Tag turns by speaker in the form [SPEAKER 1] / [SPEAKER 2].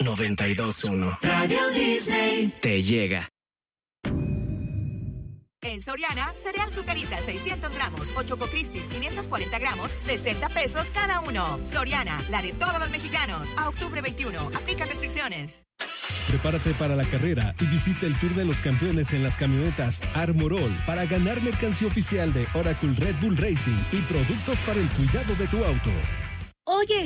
[SPEAKER 1] 92.1. Radio Disney te llega.
[SPEAKER 2] En Soriana, cereal Zucaritas 600 gramos o Choco Crispies 540 gramos, 60 pesos cada uno. Soriana, la de todos los mexicanos. A octubre 21, aplica restricciones.
[SPEAKER 3] Prepárate para la carrera y visita el Tour de los Campeones en las camionetas Armorol para ganar mercancía oficial de Oracle Red Bull Racing y productos para el cuidado de tu auto.
[SPEAKER 4] Oye,